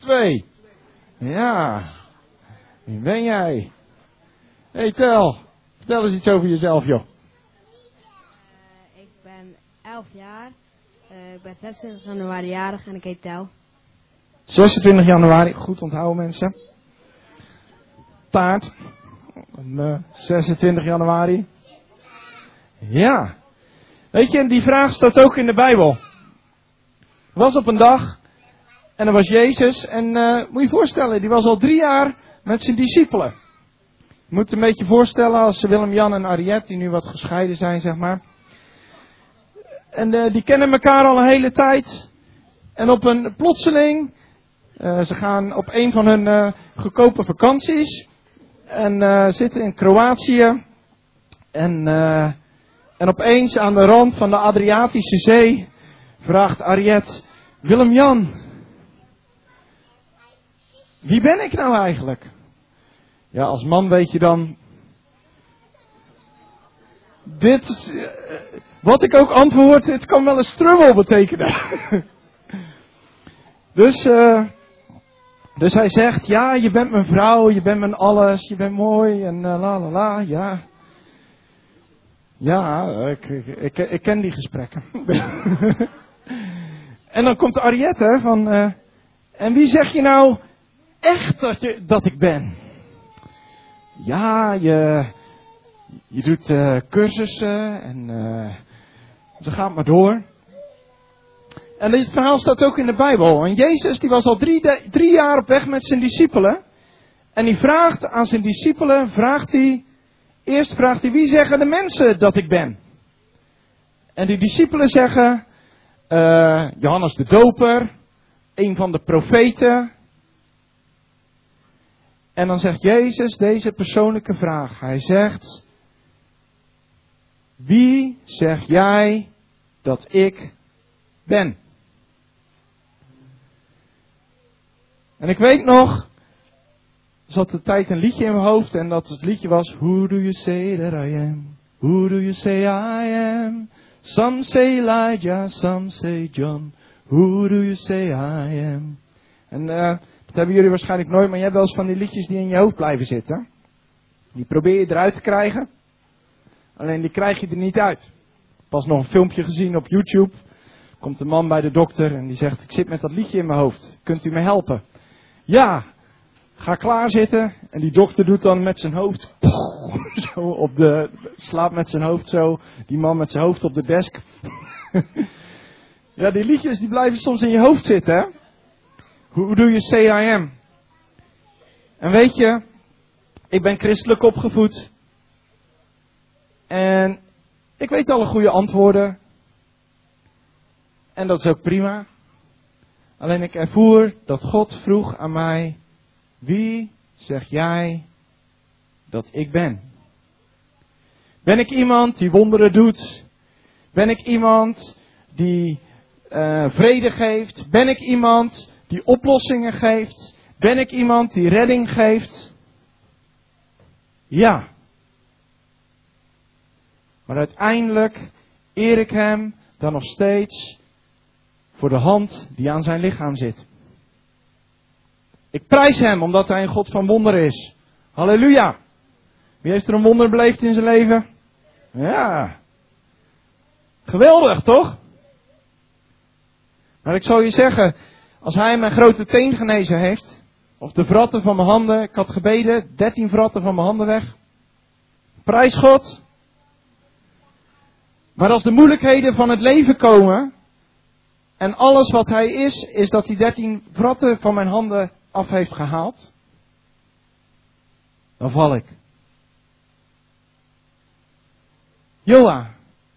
2. Ja. Wie ben jij? Hey Tel, vertel eens iets over jezelf, joh. Ik ben 11 jaar. Ik ben 26 januari jarig en ik heet Tel. 26 januari, goed onthouden mensen. Taart. 26 januari. Ja. Weet je, die vraag staat ook in de Bijbel. Er was op een dag en er was Jezus en moet je voorstellen, die was al 3 jaar met zijn discipelen. Je moet een beetje voorstellen als Willem, Jan en Ariette, die nu wat gescheiden zijn, zeg maar. En die kennen elkaar al een hele tijd. En op een plotseling, ze gaan op een van hun goedkope vakanties. En zitten in Kroatië. En opeens aan de rand van de Adriatische Zee vraagt Ariette, Willem, Jan, wie ben ik nou eigenlijk? Ja, als man weet je dan, wat ik ook antwoord, het kan wel een struggle betekenen. Dus hij zegt, ja, je bent mijn vrouw, je bent mijn alles, je bent mooi en la la la, ja. Ja, ik ken die gesprekken. En dan komt Ariette van, en wie zeg je nou echt dat ik ben? Ja, je doet cursussen en zo gaat maar door. En dit verhaal staat ook in de Bijbel. En Jezus die was al 3 jaar op weg met zijn discipelen. En die vraagt aan zijn discipelen, eerst vraagt hij, wie zeggen de mensen dat ik ben? En die discipelen zeggen, Johannes de Doper, een van de profeten. En dan zegt Jezus deze persoonlijke vraag. Hij zegt, wie zeg jij dat ik ben? En ik weet nog, er zat de tijd een liedje in mijn hoofd en dat het liedje was, Who do you say that I am? Who do you say I am? Some say Elijah, some say John. Who do you say I am? En dat hebben jullie waarschijnlijk nooit, maar je hebt wel eens van die liedjes die in je hoofd blijven zitten. Die probeer je eruit te krijgen. Alleen die krijg je er niet uit. Pas nog een filmpje gezien op YouTube. Komt een man bij de dokter en die zegt, ik zit met dat liedje in mijn hoofd. Kunt u me helpen? Ja, ga klaar zitten. En die dokter doet dan met zijn hoofd, zo slaapt met zijn hoofd zo. Die man met zijn hoofd op de desk. Ja, die liedjes die blijven soms in je hoofd zitten, hè. Who do you say I am? En weet je, ik ben christelijk opgevoed. En ik weet alle goede antwoorden. En dat is ook prima. Alleen ik ervoer dat God vroeg aan mij, wie zeg jij dat ik ben? Ben ik iemand die wonderen doet? Ben ik iemand die vrede geeft? Ben ik iemand die oplossingen geeft? Ben ik iemand die redding geeft? Ja. Maar uiteindelijk eer ik hem dan nog steeds voor de hand die aan zijn lichaam zit. Ik prijs hem omdat hij een God van wonderen is. Halleluja. Wie heeft er een wonder beleefd in zijn leven? Ja. Geweldig, toch? Maar ik zal je zeggen, als hij mijn grote teen genezen heeft, of de vratten van mijn handen, ik had gebeden, 13 vratten van mijn handen weg. Prijs God. Maar als de moeilijkheden van het leven komen, en alles wat hij is dat hij 13 vratten van mijn handen af heeft gehaald, dan val ik. Joa,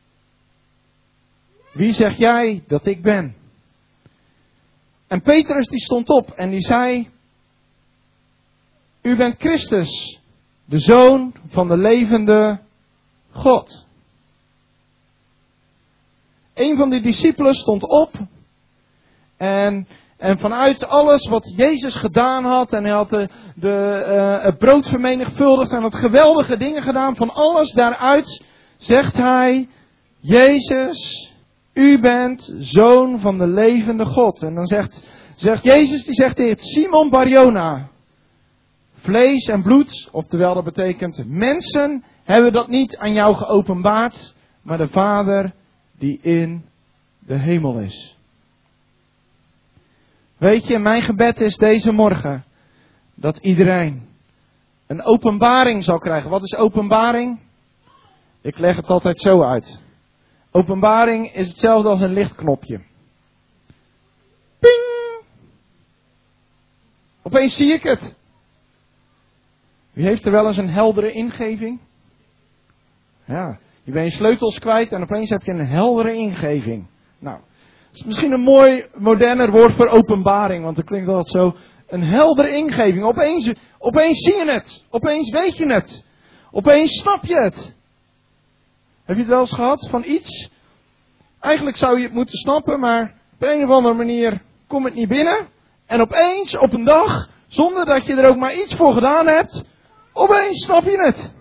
wie zeg jij dat ik ben? En Petrus die stond op en die zei, u bent Christus, de Zoon van de levende God. Een van die discipelen stond op en vanuit alles wat Jezus gedaan had, en hij had het brood vermenigvuldigd en had geweldige dingen gedaan, van alles daaruit zegt hij, Jezus, u bent Zoon van de levende God. En dan Zegt Jezus, die zegt dit, Simon Barjona. Vlees en bloed, oftewel dat betekent mensen hebben dat niet aan jou geopenbaard, maar de Vader die in de hemel is. Weet je, mijn gebed is deze morgen dat iedereen een openbaring zal krijgen. Wat is openbaring? Ik leg het altijd zo uit. Openbaring is hetzelfde als een lichtknopje. Ping! Opeens zie ik het. Wie heeft er wel eens een heldere ingeving? Ja, je bent je sleutels kwijt en opeens heb je een heldere ingeving. Nou, dat is misschien een mooi, moderner woord voor openbaring, want dat klinkt altijd zo. Een heldere ingeving. Opeens zie je het. Opeens weet je het. Opeens snap je het. Heb je het wel eens gehad van iets? Eigenlijk zou je het moeten snappen, maar op een of andere manier komt het niet binnen. En opeens, op een dag, zonder dat je er ook maar iets voor gedaan hebt, opeens snap je het.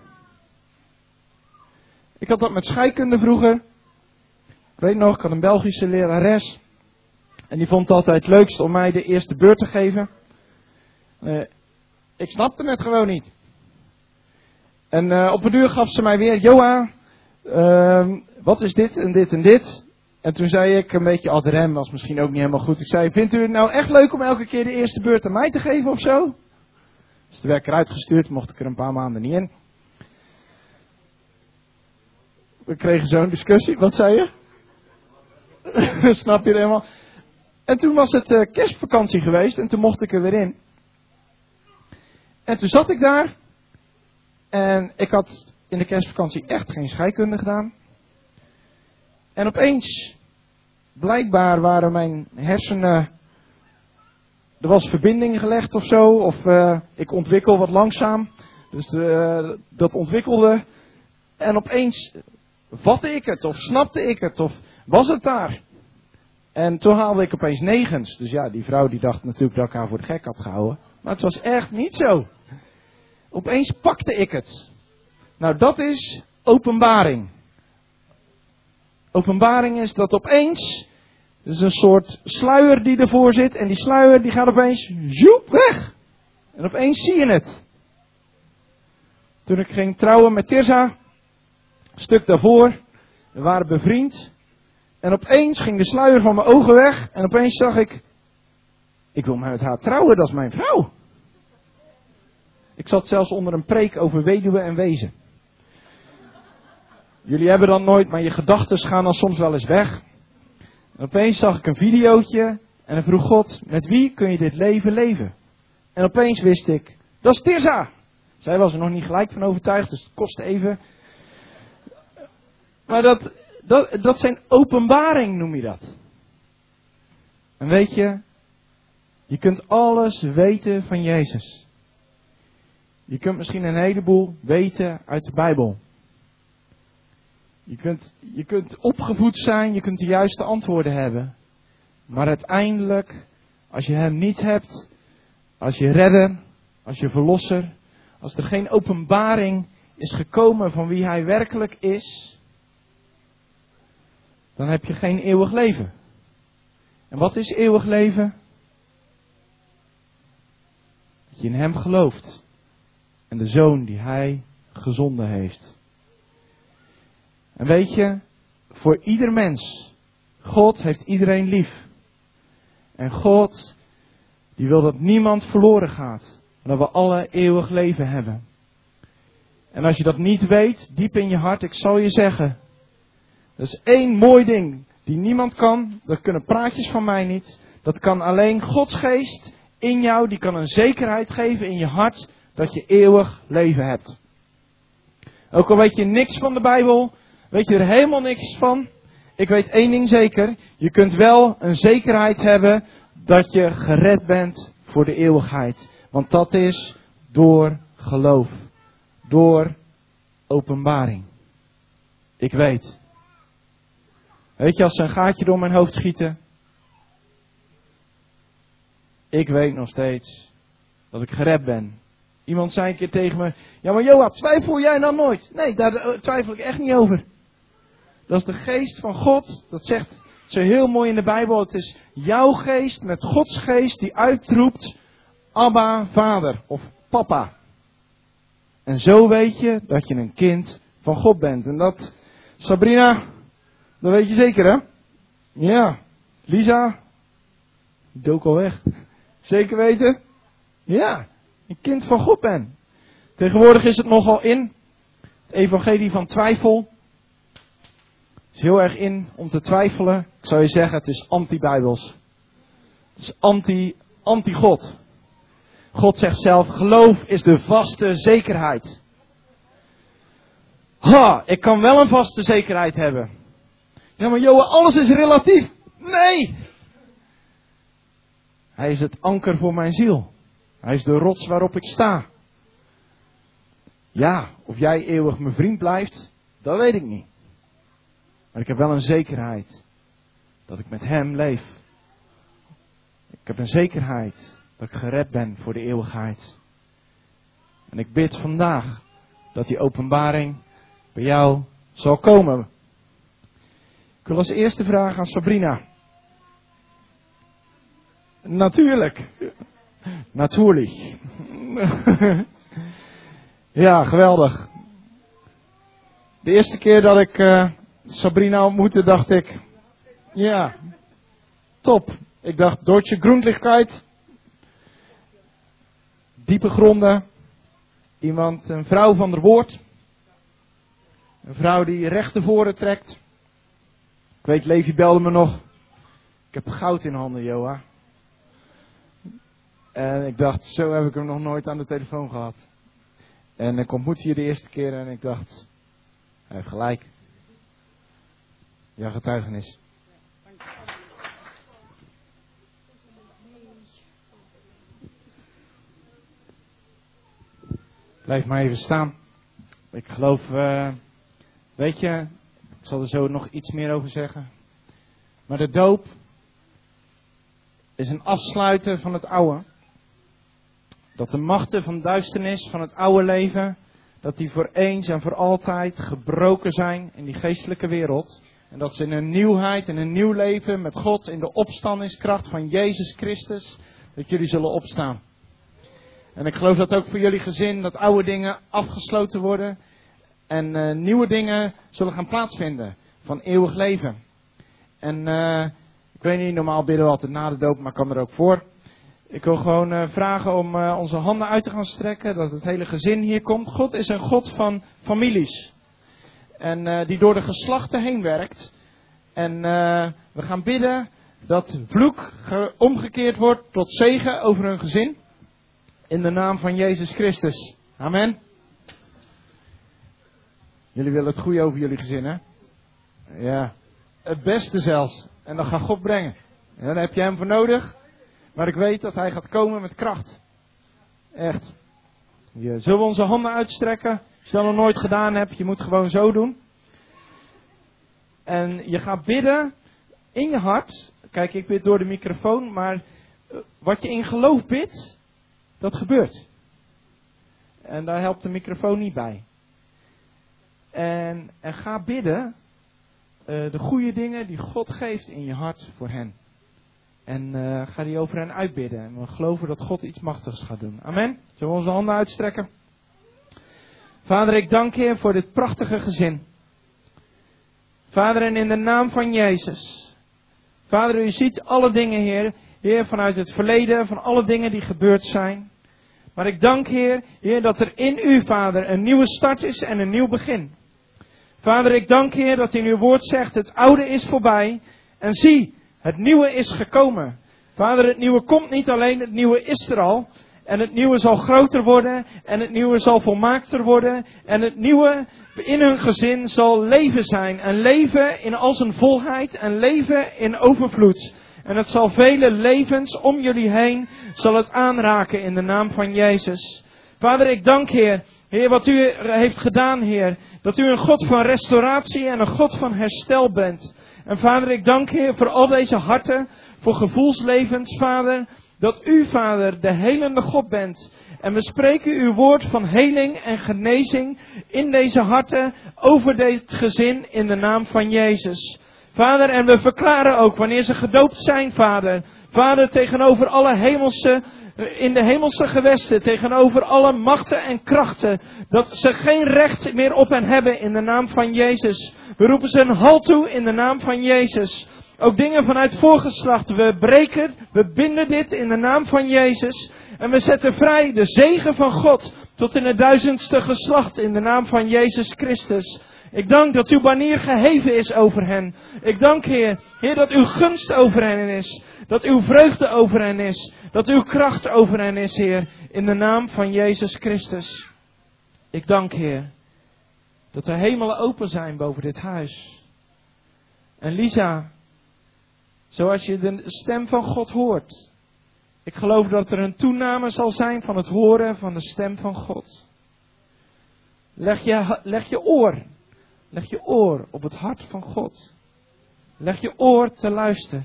Ik had dat met scheikunde vroeger. Ik weet nog, ik had een Belgische lerares. En die vond het altijd het leukst om mij de eerste beurt te geven. Ik snapte het gewoon niet. En op een duur gaf ze mij weer, Joa, wat is dit en dit en dit? En toen zei ik een beetje ad rem, was misschien ook niet helemaal goed. Ik zei, vindt u het nou echt leuk om elke keer de eerste beurt aan mij te geven of zo? Dus toen werd ik eruit gestuurd, mocht ik er een paar maanden niet in. We kregen zo'n discussie, wat zei je? Snap je het helemaal? En toen was het kerstvakantie geweest en toen mocht ik er weer in. En toen zat ik daar. En ik had in de kerstvakantie echt geen scheikunde gedaan. En opeens, blijkbaar waren mijn hersenen, er was verbinding gelegd of zo. Of ik ontwikkel wat langzaam. Dus dat ontwikkelde. En opeens vatte ik het of snapte ik het of was het daar. En toen haalde ik opeens 9's. Dus ja, die vrouw die dacht natuurlijk dat ik haar voor de gek had gehouden. Maar het was echt niet zo. Opeens pakte ik het. Nou, dat is openbaring. Openbaring is dat opeens, er is een soort sluier die ervoor zit. En die sluier die gaat opeens, zoep, weg. En opeens zie je het. Toen ik ging trouwen met Tirza, een stuk daarvoor, we waren bevriend. En opeens ging de sluier van mijn ogen weg. En opeens zag ik wil met haar trouwen, dat is mijn vrouw. Ik zat zelfs onder een preek over weduwe en wezen. Jullie hebben dat nooit, maar je gedachten gaan dan soms wel eens weg. En opeens zag ik een videootje en dan vroeg God, met wie kun je dit leven leven? En opeens wist ik, dat is Tirza. Zij was er nog niet gelijk van overtuigd, dus het kostte even. Maar dat zijn openbaring, noem je dat. En weet je kunt alles weten van Jezus. Je kunt misschien een heleboel weten uit de Bijbel. Je kunt opgevoed zijn, je kunt de juiste antwoorden hebben. Maar uiteindelijk, als je hem niet hebt, als je redder, als je verlosser, als er geen openbaring is gekomen van wie hij werkelijk is, dan heb je geen eeuwig leven. En wat is eeuwig leven? Dat je in hem gelooft. En de Zoon die hij gezonden heeft. En weet je, voor ieder mens, God heeft iedereen lief. En God, die wil dat niemand verloren gaat. Maar dat we alle eeuwig leven hebben. En als je dat niet weet, diep in je hart, ik zal je zeggen. Dat is één mooi ding die niemand kan. Dat kunnen praatjes van mij niet. Dat kan alleen Gods geest in jou. Die kan een zekerheid geven in je hart dat je eeuwig leven hebt. Ook al weet je niks van de Bijbel. Weet je er helemaal niks van. Ik weet één ding zeker. Je kunt wel een zekerheid hebben dat je gered bent voor de eeuwigheid. Want dat is door geloof. Door openbaring. Ik weet. Weet je, als ze een gaatje door mijn hoofd schieten. Ik weet nog steeds dat ik gered ben. Iemand zei een keer tegen me. Ja, maar Joab, twijfel jij dan nooit? Nee, daar twijfel ik echt niet over. Dat is de geest van God. Dat zegt, Zo heel mooi in de Bijbel. Het is jouw geest met Gods geest die uitroept, Abba, Vader of Papa. En zo weet je dat je een kind van God bent. En dat, Sabrina, dat weet je zeker, hè? Ja. Lisa, dook al weg. Zeker weten? Ja, een kind van God ben. Tegenwoordig is het nogal in. Het evangelie van twijfel. Het is heel erg in om te twijfelen. Ik zou je zeggen, het is anti-bijbels. Het is anti-God. God zegt zelf, geloof is de vaste zekerheid. Ha, ik kan wel een vaste zekerheid hebben. Ja, maar Johan, alles is relatief. Nee! Hij is het anker voor mijn ziel. Hij is de rots waarop ik sta. Ja, of jij eeuwig mijn vriend blijft, dat weet ik niet. Maar ik heb wel een zekerheid dat ik met hem leef. Ik heb een zekerheid dat ik gered ben voor de eeuwigheid. En ik bid vandaag dat die openbaring bij jou zal komen. Ik wil als eerste vragen aan Sabrina. Natuurlijk. Natuurlijk. Ja, geweldig. De eerste keer dat ik Sabrina ontmoette, dacht ik, ja, top. Ik dacht, Deutsche Grundlichkeit, diepe gronden, een vrouw van het woord, een vrouw die recht te voren trekt. Ik weet, Levi belde me nog, ik heb goud in handen, Joa. En ik dacht, zo heb ik hem nog nooit aan de telefoon gehad. En ik ontmoette je de eerste keer en ik dacht, hij heeft gelijk. Ja, getuigenis. Blijf maar even staan. Ik geloof, weet je, ik zal er zo nog iets meer over zeggen. Maar de doop is een afsluiten van het oude. Dat de machten van duisternis van het oude leven, dat die voor eens en voor altijd gebroken zijn in die geestelijke wereld. En dat ze in een nieuwheid, in een nieuw leven met God, in de opstandingskracht van Jezus Christus, dat jullie zullen opstaan. En ik geloof dat ook voor jullie gezin, dat oude dingen afgesloten worden en nieuwe dingen zullen gaan plaatsvinden van eeuwig leven. En ik weet niet, normaal bidden we altijd na de doop, maar ik kan er ook voor. Ik wil gewoon vragen om onze handen uit te gaan strekken, dat het hele gezin hier komt. God is een God van families. En die door de geslachten heen werkt. En we gaan bidden dat vloek omgekeerd wordt tot zegen over hun gezin. In de naam van Jezus Christus. Amen. Jullie willen het goede over jullie gezin, hè? Ja. Het beste zelfs. En dat gaat God brengen. En dan heb je hem voor nodig. Maar ik weet dat hij gaat komen met kracht. Echt. Zullen we onze handen uitstrekken? Als je dat nog nooit gedaan hebt, je moet gewoon zo doen. En je gaat bidden in je hart. Kijk, ik bid door de microfoon, maar wat je in geloof bidt, dat gebeurt. En daar helpt de microfoon niet bij. En ga bidden de goede dingen die God geeft in je hart voor hen. En ga die over hen uitbidden. En we geloven dat God iets machtigs gaat doen. Amen. Zullen we onze handen uitstrekken? Vader, ik dank je voor dit prachtige gezin. Vader, en in de naam van Jezus. Vader, u ziet alle dingen, Heer. Heer, vanuit het verleden, van alle dingen die gebeurd zijn. Maar ik dank, Heer, dat er in u, Vader, een nieuwe start is en een nieuw begin. Vader, ik dank, Heer, dat in uw woord zegt, het oude is voorbij. En zie, het nieuwe is gekomen. Vader, het nieuwe komt niet alleen, het nieuwe is er al. En het nieuwe zal groter worden. En het nieuwe zal volmaakter worden. En het nieuwe in hun gezin zal leven zijn. En leven in al zijn volheid. En leven in overvloed. En het zal vele levens om jullie heen zal het aanraken in de naam van Jezus. Vader, ik dank, Heer. Heer, wat u heeft gedaan, Heer. Dat u een God van restauratie en een God van herstel bent. En Vader, ik dank, Heer, voor al deze harten. Voor gevoelslevens, Vader. Dat u, Vader, de helende God bent. En we spreken uw woord van heling en genezing in deze harten over dit gezin in de naam van Jezus. Vader, en we verklaren ook wanneer ze gedoopt zijn, Vader. Vader, tegenover alle hemelse, in de hemelse gewesten, tegenover alle machten en krachten, dat ze geen recht meer op hen hebben in de naam van Jezus. We roepen ze een halt toe in de naam van Jezus. Ook dingen vanuit voorgeslacht, we breken, we binden dit in de naam van Jezus. En we zetten vrij de zegen van God tot in het 1000ste geslacht in de naam van Jezus Christus. Ik dank dat uw banier geheven is over hen. Ik dank, Heer, dat uw gunst over hen is. Dat uw vreugde over hen is. Dat uw kracht over hen is, Heer. In de naam van Jezus Christus. Ik dank, Heer, dat de hemelen open zijn boven dit huis. En Lisa, zoals je de stem van God hoort. Ik geloof dat er een toename zal zijn van het horen van de stem van God. Leg je oor op het hart van God. Leg je oor te luisteren.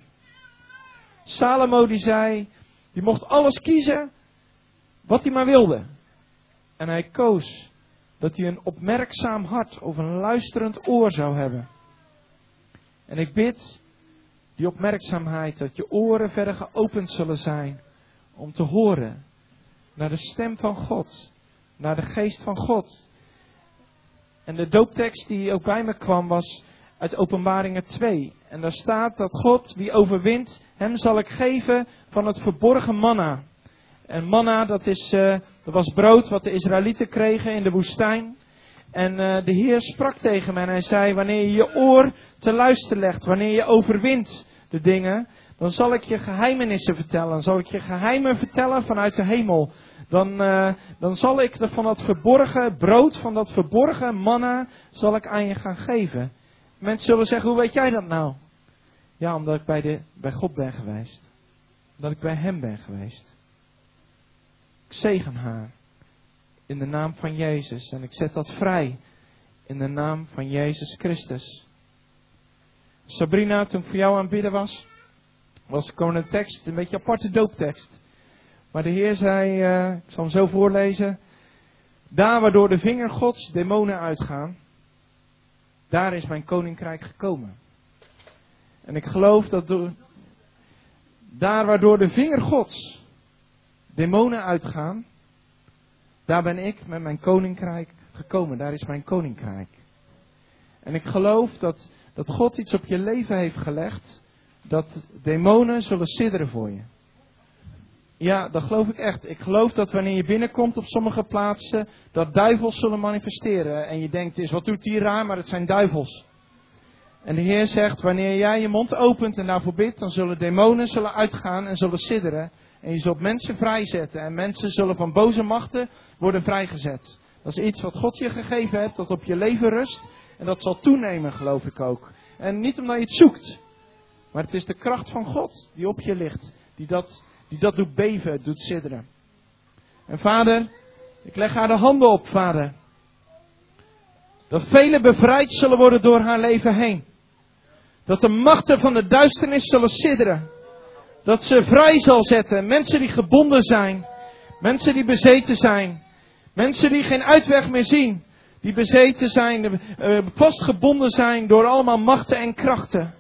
Salomo die zei, die mocht alles kiezen wat hij maar wilde. En hij koos dat hij een opmerkzaam hart of een luisterend oor zou hebben. En ik bid die opmerkzaamheid, dat je oren verder geopend zullen zijn om te horen naar de stem van God, naar de geest van God. En de dooptekst die ook bij me kwam was uit Openbaringen 2. En daar staat dat God, wie overwint, hem zal ik geven van het verborgen manna. En manna, dat was brood wat de Israëlieten kregen in de woestijn. En de Heer sprak tegen mij en hij zei, wanneer je je oor te luisteren legt, wanneer je overwint de dingen, dan zal ik je geheimenissen vertellen. Dan zal ik je geheimen vertellen vanuit de hemel. Dan zal ik van dat verborgen brood, van dat verborgen manna, zal ik aan je gaan geven. Mensen zullen zeggen, hoe weet jij dat nou? Ja, omdat ik bij God ben geweest. Dat ik bij hem ben geweest. Ik zegen haar. In de naam van Jezus. En ik zet dat vrij. In de naam van Jezus Christus. Sabrina, toen ik voor jou aan het bidden was gewoon een tekst, een beetje een aparte dooptekst. Maar de Heer zei, ik zal hem zo voorlezen. Daar waar door de vinger Gods demonen uitgaan, daar is mijn koninkrijk gekomen. En ik geloof dat daar waar door de vinger Gods demonen uitgaan, daar ben ik met mijn koninkrijk gekomen. Daar is mijn koninkrijk. En ik geloof dat God iets op je leven heeft gelegd, dat demonen zullen sidderen voor je. Ja, dat geloof ik echt. Ik geloof dat wanneer je binnenkomt op sommige plaatsen, dat duivels zullen manifesteren. En je denkt, wat doet die raar, maar het zijn duivels. En de Heer zegt, wanneer jij je mond opent en daarvoor bidt, dan zullen demonen uitgaan en zullen sidderen. En je zult mensen vrijzetten. En mensen zullen van boze machten worden vrijgezet. Dat is iets wat God je gegeven hebt, dat op je leven rust. En dat zal toenemen, geloof ik ook. En niet omdat je het zoekt. Maar het is de kracht van God die op je ligt. Die dat doet beven, doet sidderen. En Vader, ik leg haar de handen op, Vader. Dat velen bevrijd zullen worden door haar leven heen. Dat de machten van de duisternis zullen sidderen. Dat ze vrij zal zetten. Mensen die gebonden zijn. Mensen die bezeten zijn. Mensen die geen uitweg meer zien. Die bezeten zijn, vastgebonden zijn door allemaal machten en krachten.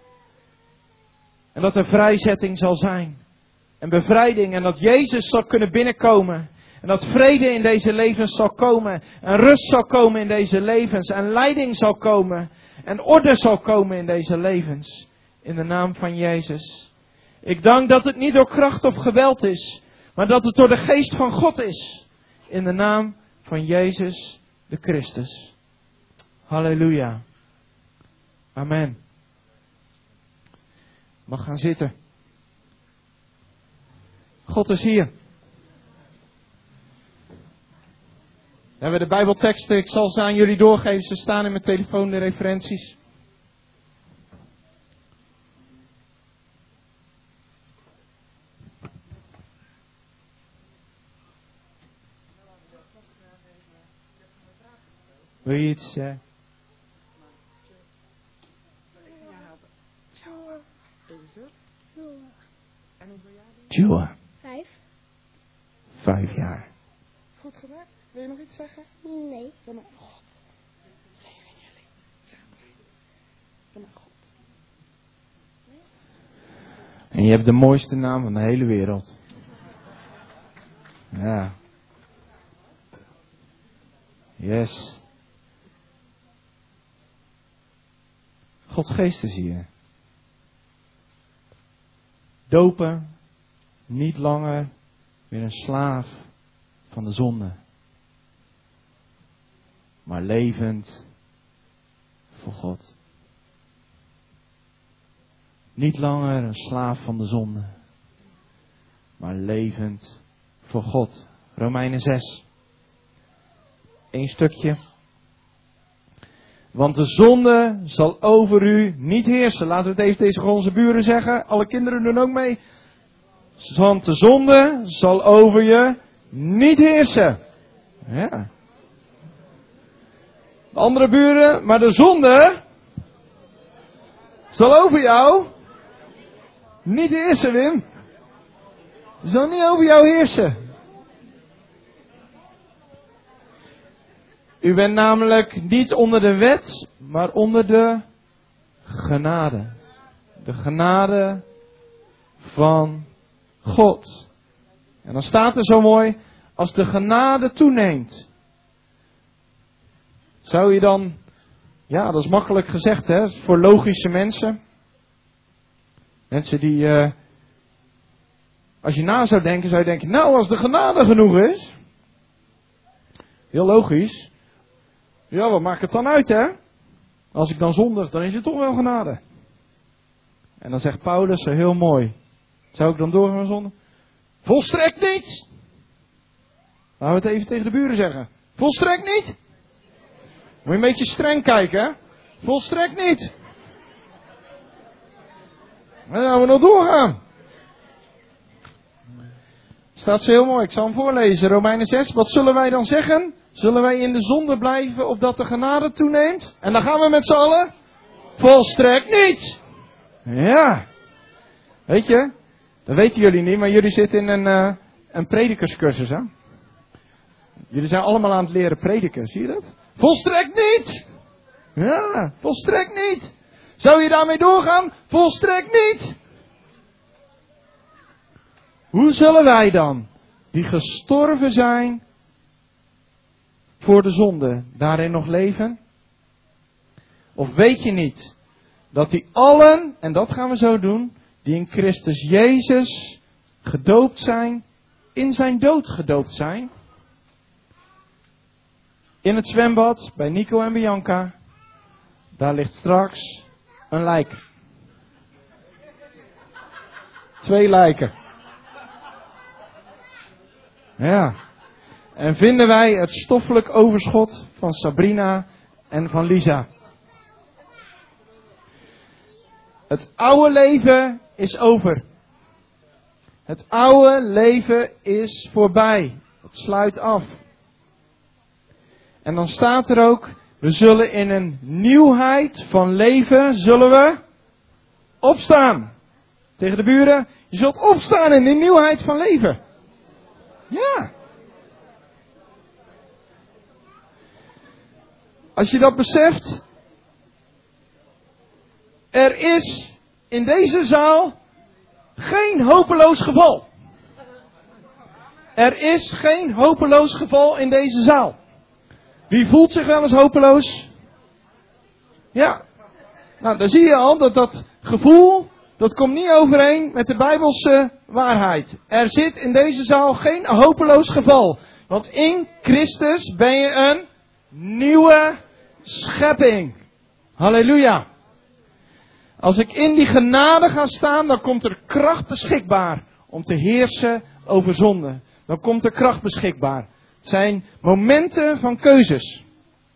En dat er vrijzetting zal zijn. En bevrijding. En dat Jezus zal kunnen binnenkomen. En dat vrede in deze levens zal komen. En rust zal komen in deze levens. En leiding zal komen. En orde zal komen in deze levens. In de naam van Jezus. Ik dank dat het niet door kracht of geweld is. Maar dat het door de geest van God is. In de naam van Jezus de Christus. Halleluja. Amen. Mag gaan zitten. God is hier. We hebben de Bijbelteksten. Ik zal ze aan jullie doorgeven. Ze staan in mijn telefoon, de referenties. Wil je iets zeggen? Joa. 5 jaar. Goed gedaan. Wil je nog iets zeggen? Nee. Zeg maar, God. Zegen jullie. Zeg maar, God. En je hebt de mooiste naam van de hele wereld. Ja. Yes. Gods geest is hier. Dopen, niet langer weer een slaaf van de zonde. Maar levend voor God. Niet langer een slaaf van de zonde. Maar levend voor God. Romeinen 6. Eén stukje. Want de zonde zal over u niet heersen. Laten we het even tegen onze buren zeggen. Alle kinderen doen ook mee. Want de zonde zal over je niet heersen. Ja. De andere buren, maar de zonde zal over jou niet heersen, Wim. Zal niet over jou heersen. U bent namelijk niet onder de wet, maar onder de genade. De genade van God. En dan staat er zo mooi, als de genade toeneemt. Zou je dan, ja, dat is makkelijk gezegd, hè, voor logische mensen. Mensen die, als je na zou denken, nou, als de genade genoeg is. Heel logisch. Ja, wat maakt het dan uit, hè? Als ik dan zondig, dan is het toch wel genade. En dan zegt Paulus zo heel mooi. Zou ik dan doorgaan met zonde? Volstrekt niet! Laten we het even tegen de buren zeggen. Volstrekt niet! Moet je een beetje streng kijken, hè? Volstrekt niet! En dan gaan we nog doorgaan. Staat zo heel mooi, ik zal hem voorlezen. Romeinen 6, wat zullen wij dan zeggen? Zullen wij in de zonde blijven opdat de genade toeneemt? En dan gaan we met z'n allen? Volstrekt niet! Ja. Weet je, dat weten jullie niet, maar jullie zitten in een predikerscursus, hè? Jullie zijn allemaal aan het leren prediken, zie je dat? Volstrekt niet! Ja, volstrekt niet! Zou je daarmee doorgaan? Volstrekt niet! Hoe zullen wij dan, die gestorven zijn voor de zonde, daarin nog leven? Of weet je niet dat die allen, en dat gaan we zo doen, die in Christus Jezus gedoopt zijn, in zijn dood gedoopt zijn? In het zwembad bij Nico en Bianca, daar ligt straks een lijk. 2 lijken. Ja. En vinden wij het stoffelijk overschot van Sabrina en van Lisa. Het oude leven is over. Het oude leven is voorbij. Het sluit af. En dan staat er ook, we zullen in een nieuwheid van leven, zullen we opstaan. Tegen de buren, je zult opstaan in die nieuwheid van leven. Ja. Als je dat beseft, er is in deze zaal geen hopeloos geval. Er is geen hopeloos geval in deze zaal. Wie voelt zich wel eens hopeloos? Ja. Nou, dan zie je al dat gevoel, dat komt niet overeen met de Bijbelse waarheid. Er zit in deze zaal geen hopeloos geval. Want in Christus ben je een nieuwe schepping. Halleluja. Als ik in die genade ga staan, dan komt er kracht beschikbaar om te heersen over zonde. Dan komt er kracht beschikbaar. Het zijn momenten van keuzes.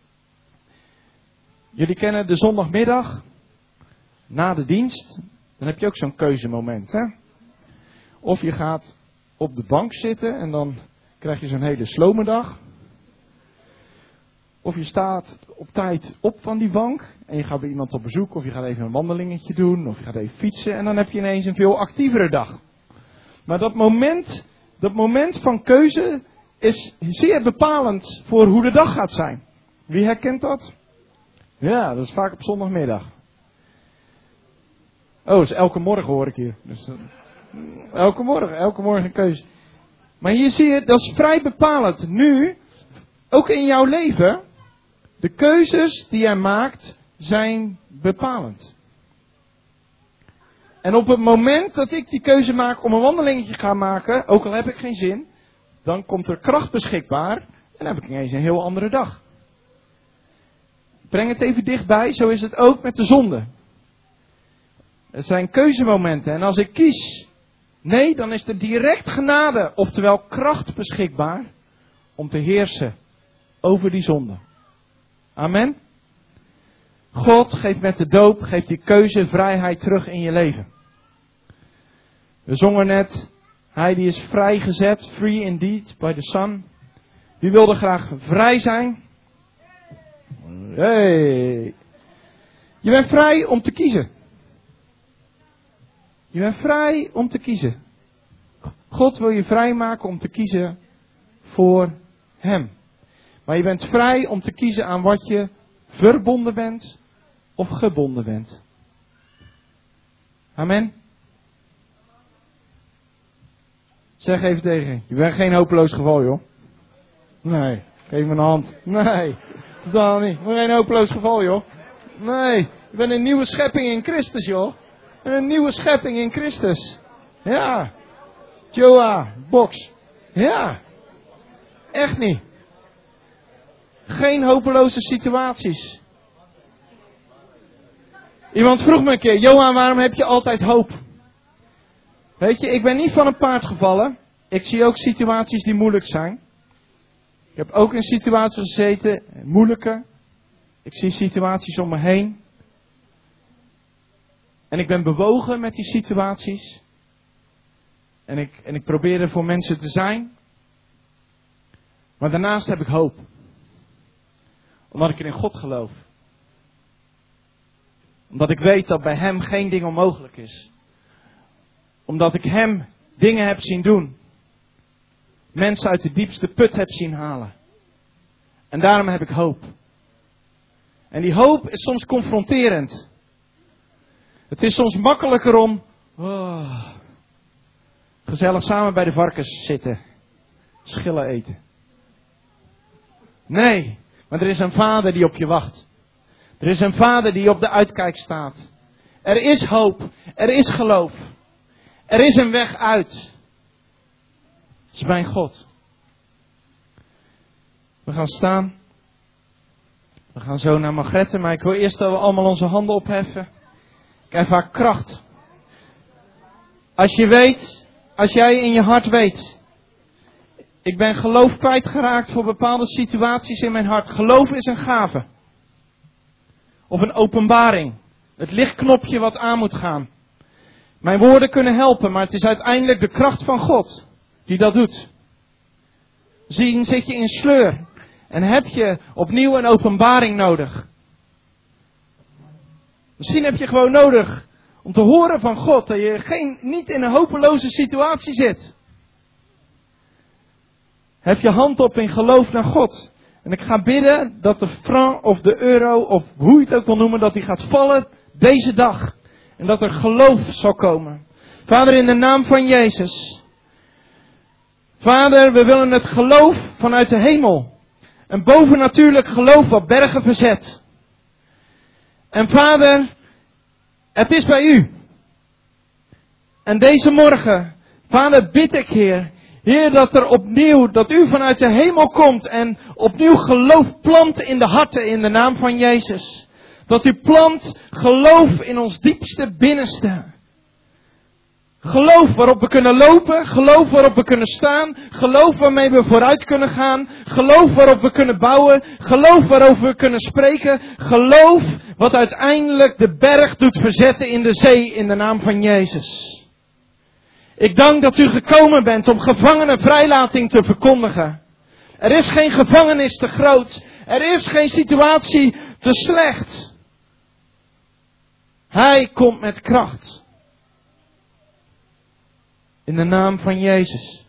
Jullie kennen de zondagmiddag, na de dienst, dan heb je ook zo'n keuzemoment, hè? Of je gaat op de bank zitten en dan krijg je zo'n hele slome dag. Of je staat op tijd op van die bank en je gaat bij iemand op bezoek, of je gaat even een wandelingetje doen, of je gaat even fietsen en dan heb je ineens een veel actievere dag. Maar dat moment van keuze is zeer bepalend voor hoe de dag gaat zijn. Wie herkent dat? Ja, dat is vaak op zondagmiddag. Oh, is elke morgen hoor ik hier. Dus, elke morgen een keuze. Maar hier zie je, dat is vrij bepalend. Nu, ook in jouw leven, de keuzes die jij maakt, zijn bepalend. En op het moment dat ik die keuze maak om een wandelingetje te gaan maken, ook al heb ik geen zin, dan komt er kracht beschikbaar en dan heb ik ineens een heel andere dag. Breng het even dichtbij, zo is het ook met de zonde. Het zijn keuzemomenten en als ik kies nee, dan is er direct genade, oftewel kracht beschikbaar om te heersen over die zonde. Amen. God geeft met de doop, geeft die keuzevrijheid terug in je leven. We zongen net, hij die is vrijgezet, free indeed, by the Son. Wie wilde graag vrij zijn? Hey. Je bent vrij om te kiezen. Je bent vrij om te kiezen. God wil je vrijmaken om te kiezen voor hem. Maar je bent vrij om te kiezen aan wat je verbonden bent of gebonden bent. Amen. Zeg even tegen je bent geen hopeloos geval, joh. Nee, geef me een hand. Nee, totaal niet. Je bent geen hopeloos geval, joh. Nee, je bent een nieuwe schepping in Christus, joh. Een nieuwe schepping in Christus. Ja. Joa, box. Ja. Echt niet. Geen hopeloze situaties. Iemand vroeg me een keer, Johan, waarom heb je altijd hoop? Weet je, ik ben niet van een paard gevallen. Ik zie ook situaties die moeilijk zijn. Ik heb ook in situaties gezeten, moeilijke. Ik zie situaties om me heen. En ik ben bewogen met die situaties. En ik probeer er voor mensen te zijn. Maar daarnaast heb ik hoop. Omdat ik er in God geloof. Omdat ik weet dat bij hem geen ding onmogelijk is. Omdat ik hem dingen heb zien doen. Mensen uit de diepste put heb zien halen. En daarom heb ik hoop. En die hoop is soms confronterend. Het is soms makkelijker om gezellig samen bij de varkens zitten. Schillen eten. Nee, maar er is een vader die op je wacht. Er is een vader die op de uitkijk staat. Er is hoop. Er is geloof. Er is een weg uit. Het is mijn God. We gaan staan. We gaan zo naar Margrethe, maar ik wil eerst dat we allemaal onze handen opheffen. Kijk haar kracht. Als je weet, als jij in je hart weet, ik ben geloof kwijtgeraakt voor bepaalde situaties in mijn hart. Geloof is een gave. Of een openbaring. Het lichtknopje wat aan moet gaan. Mijn woorden kunnen helpen, maar het is uiteindelijk de kracht van God die dat doet. Misschien zit je in sleur en heb je opnieuw een openbaring nodig. Misschien heb je gewoon nodig om te horen van God dat je niet in een hopeloze situatie zit. Heb je hand op in geloof naar God. En ik ga bidden dat de franc of de euro of hoe je het ook wil noemen, dat die gaat vallen deze dag. En dat er geloof zal komen. Vader, in de naam van Jezus. Vader, we willen het geloof vanuit de hemel. Een bovennatuurlijk geloof wat bergen verzet. En Vader, het is bij u. En deze morgen, Vader, bid ik, Heer, dat er opnieuw, dat u vanuit de hemel komt en opnieuw geloof plant in de harten in de naam van Jezus. Dat u plant geloof in ons diepste binnenste. Geloof waarop we kunnen lopen, geloof waarop we kunnen staan, geloof waarmee we vooruit kunnen gaan, geloof waarop we kunnen bouwen, geloof waarover we kunnen spreken, geloof wat uiteindelijk de berg doet verzetten in de zee in de naam van Jezus. Ik dank dat u gekomen bent om gevangenen vrijlating te verkondigen. Er is geen gevangenis te groot, er is geen situatie te slecht. Hij komt met kracht. In de naam van Jezus.